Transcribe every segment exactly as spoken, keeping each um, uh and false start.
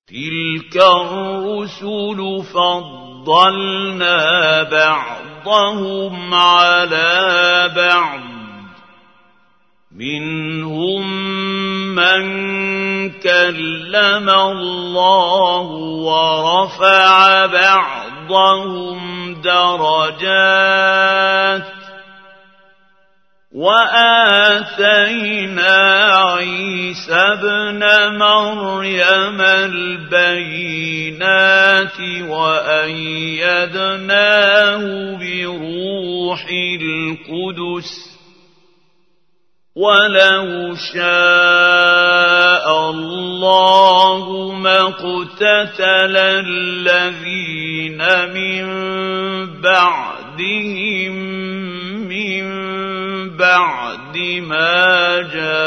تلك الرسل فضلنا بعضهم على بعض منهم من كلم الله ورفع بعضهم درجات وآتينا عيسى ابن مريم البينات وأيدناه بروح القدس ولو شاء الله ما اقتتل الذين من بعدهم من بعد ما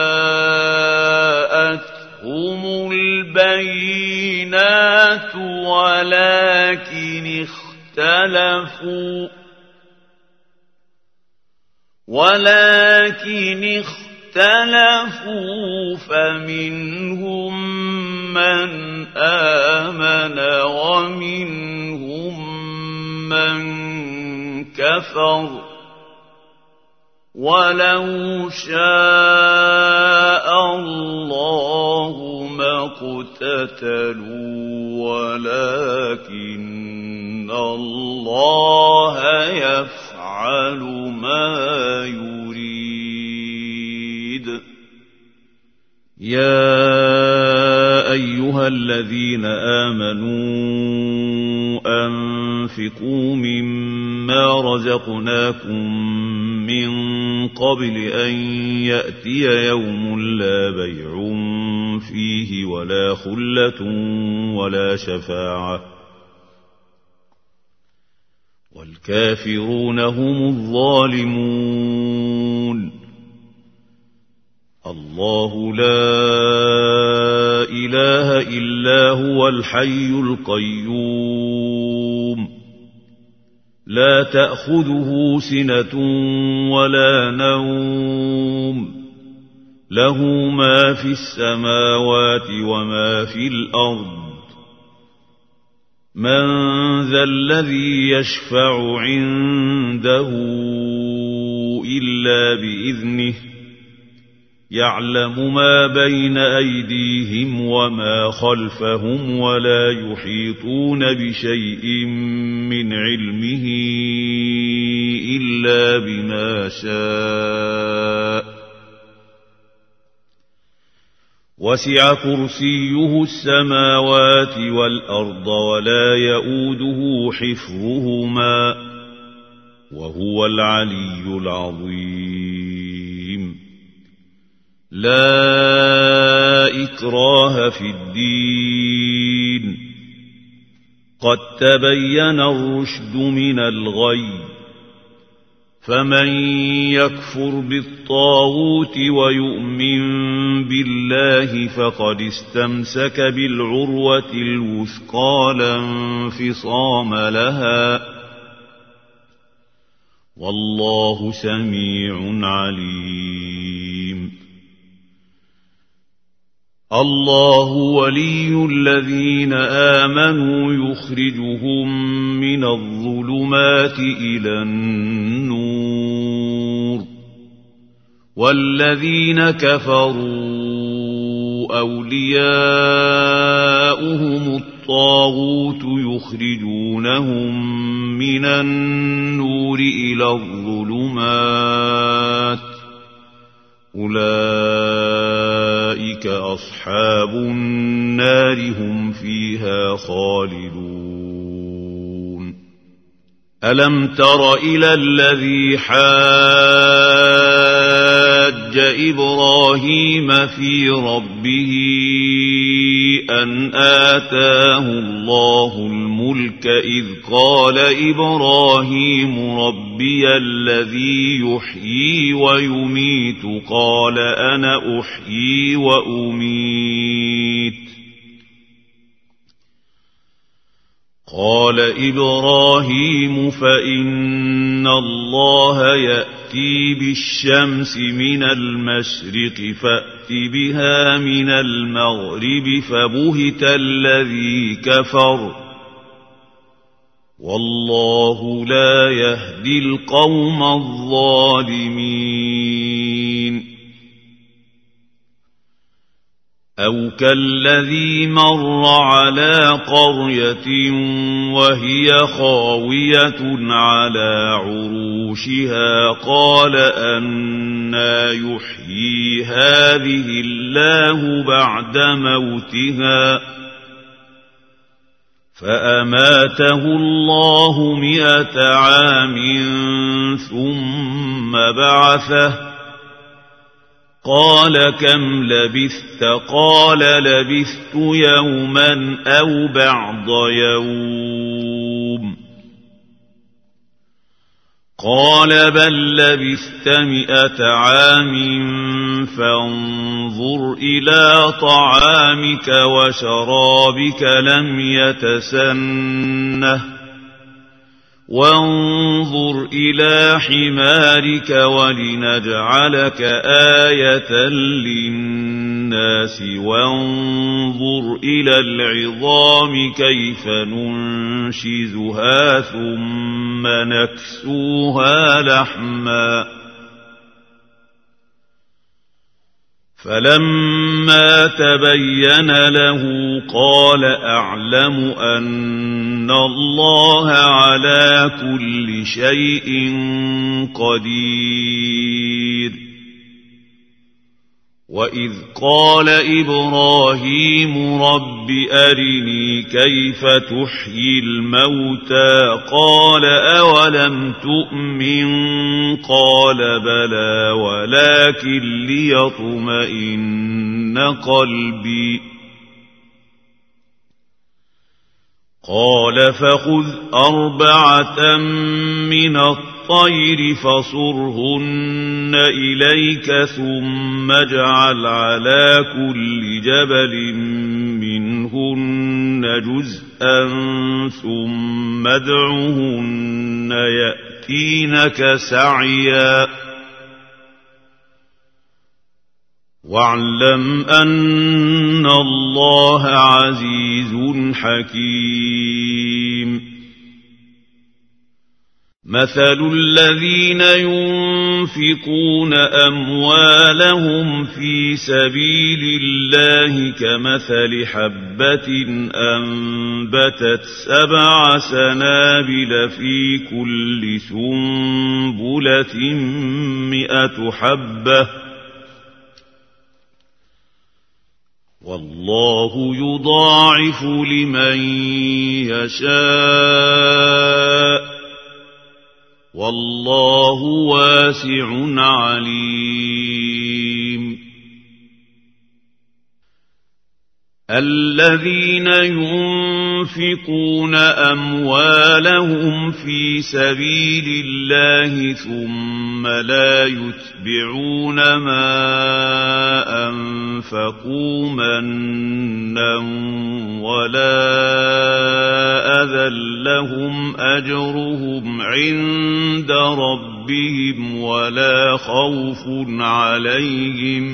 جاءتهم البينات ولكن اختلفوا ولكن اختلفوا فمنهم من آمن ومنهم من كفر ولو شاء الله ما اقتتلوا ولكن الله يفعل ما يريد. يا أيها الذين آمنوا أنفقوا مما رزقناكم من قبل أن يأتي يوم لا بيع فيه ولا خلة ولا شفاعة والكافرون هم الظالمون. الله لا إله إلا هو الحي القيوم لا تأخذه سنة ولا نوم له ما في السماوات وما في الأرض من ذا الذي يشفع عنده إلا بإذنه يعلم ما بين أيديهم وما خلفهم ولا يحيطون بشيء من علمه إلا بما شاء وسع كرسيه السماوات والأرض ولا يؤوده حفظهما وهو العلي العظيم. لا إكراه في الدين قد تبين الرشد من الغي فمن يكفر بالطاغوت ويؤمن بالله فقد استمسك بالعروة الوثقى لا انفصام لها والله سميع عليم. الله ولي الذين آمنوا يخرجهم من الظلمات إلى النور والذين كفروا أولياؤهم الطاغوت يخرجونهم من النور إلى الظلمات أولئك أصحاب النار هم فيها خالدون. ألم تر إلى الذي حاج إبراهيم في ربه أن آتاه الله الملك إذ قال إبراهيم ربي الذي يحيي ويميت قال أنا أحيي وأميت قال إبراهيم فإن الله يأتي بالشمس من المشرق فأت بها من المغرب فبهت الذي كفر والله لا يهدي القوم الظالمين أو كالذي مر على قرية وهي خاوية على عروشها قال أنى يحيي هذه الله بعد موتها فأماته الله مئة عام ثم بعثه قال كم لبثت قال لبثت يوما أو بعض يوم قال بل لبثت مئة عام فانظر إلى طعامك وشرابك لم يتسنه وانظر إلى حمارك ولنجعلك آية للناس وانظر إلى العظام كيف ننشزها ثم نكسوها لحما فلما تبين له قال أعلم أن الله على كل شيء قدير وإذ قال إبراهيم رب أرني كيف تحيي الموتى قال أولم تؤمن قال بلى ولكن ليطمئن قلبي قال فخذ أربعة من الطير فصرهن إليك ثم اجعل على كل جبل منهن جزءا ثم ادعهن يأتينك سعيا واعلم أن الله عزيز حكيم مثل الذين ينفقون أموالهم في سبيل الله كمثل حبة أنبتت سبع سنابل في كل سنبلة مئة حبة والله يضاعف لمن يشاء والله واسع عليم الذين ينفقون أموالهم في سبيل الله ثم لا يتبعون ما أنفقوا منا ولا أذى لهم أجرهم عند ربهم ولا خوف عليهم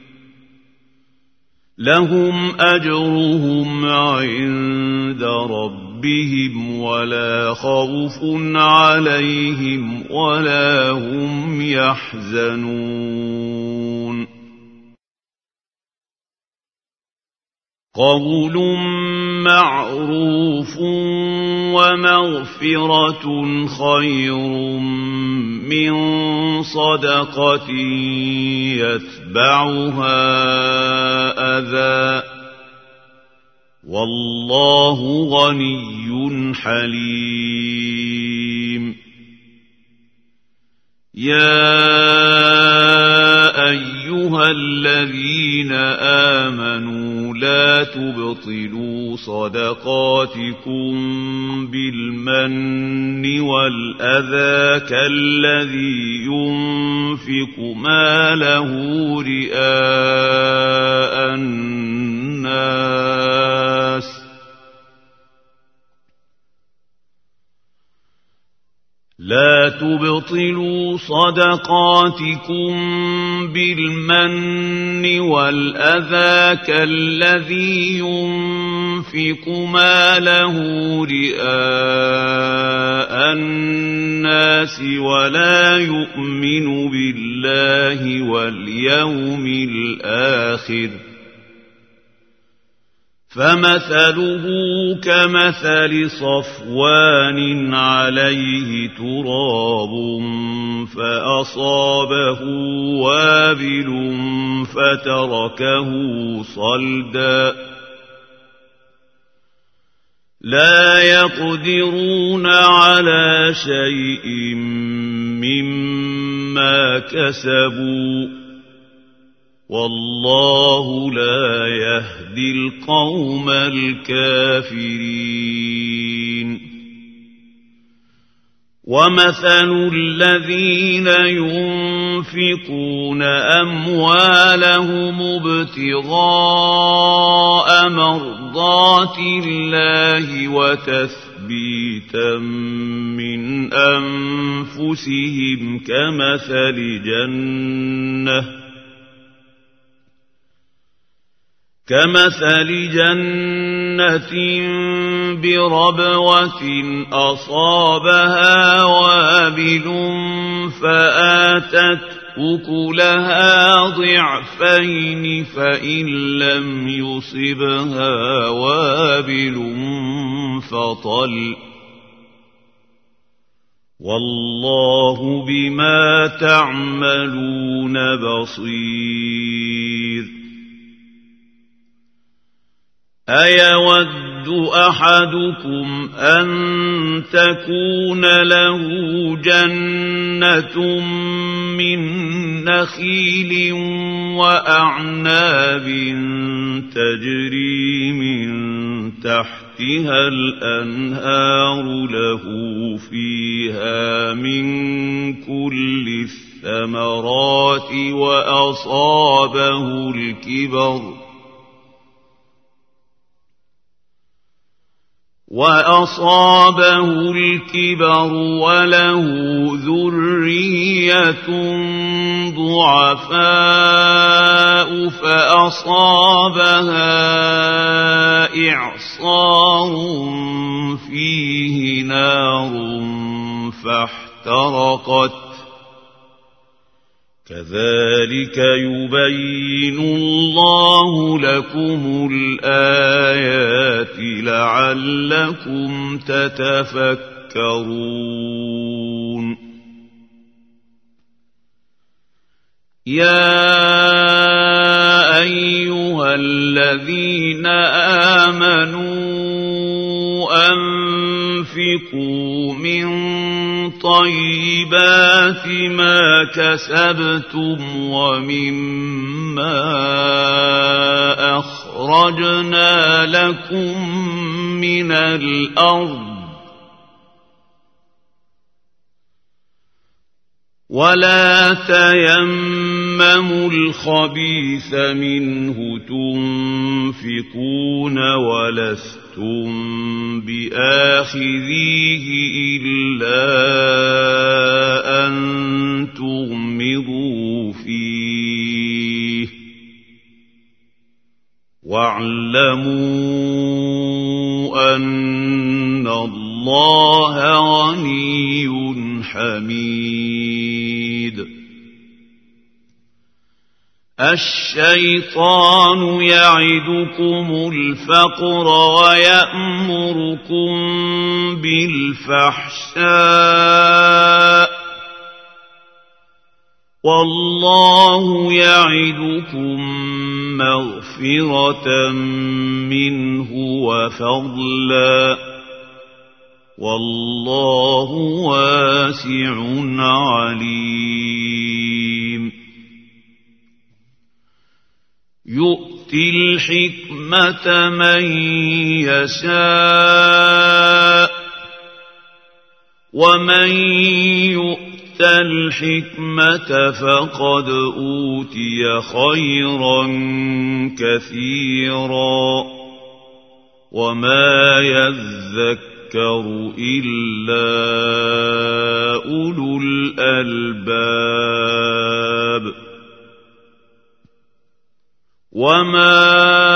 لهم أجرهم عند ربهم ولا خوف عليهم ولا هم يحزنون قول معروف ومغفرة خير من صدقة يتبعها أذى والله غني حليم يا أيها الذين آمنوا لا تبطلوا صدقاتكم بالمن والأذى كالذي ينفق ماله رئاء الناس لا تبطلوا صدقاتكم بالمن والأذى كالذي ينفق ماله رئاء الناس ولا يؤمن بالله واليوم الآخر فمثله كمثل صفوان عليه تراب فأصابه وابل فتركه صلدا لا يقدرون على شيء مما كسبوا والله لا يهدي القوم الكافرين ومثل الذين ينفقون أموالهم ابتغاء مرضات الله وتثبيتا من أنفسهم كمثل جنة كمثل جنة بربوة أصابها وابل فآتت أكلها ضعفين فإن لم يصبها وابل فطل والله بما تعملون بصير أيود أحدكم أن تكون له جنة من نخيل وأعناب تجري من تحتها الأنهار له فيها من كل الثمرات وأصابه الكبر وأصابه الكبر وله ذرية ضعفاء فأصابها إعصار فيه نار فاحترقت كذلك يبين الله لكم الآيات لعلكم تتفكرون يا أيها الذين آمنوا أنفقوا من طيبات ما كسبتم ومما أخرجنا لكم من الأرض ولا تيمموا الخبيث منه تنفقون ولستم بآخذيه إلا أن تغمضوا فيه واعلموا أن الله غني حميد الشيطان يعدكم الفقر ويأمركم بالفحشاء والله يعدكم مغفرة منه وفضلا والله واسع عليم يؤتي الحكمة من يشاء ومن يؤت الحكمة فقد أوتي خيرا كثيرا وما يذكر يذكر إلا أولو الألباب وما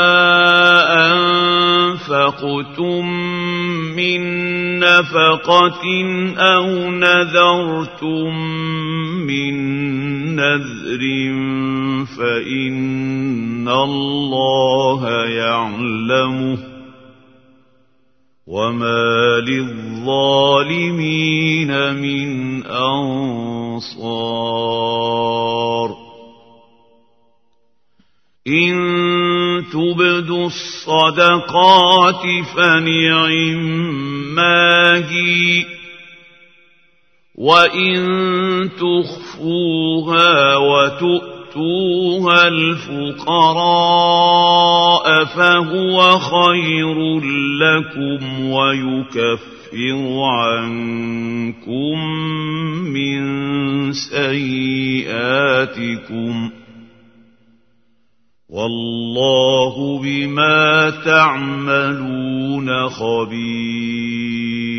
أنفقتم من نفقة أو نذرتم من نذر فإن الله يعلمه وما للظالمين من أنصار إن تبدوا الصدقات فنعما هي وإن تخفوها وتؤتوها الفقراء فهو خير لكم ويكفر عنكم من سيئاتكم والله بما تعملون خبير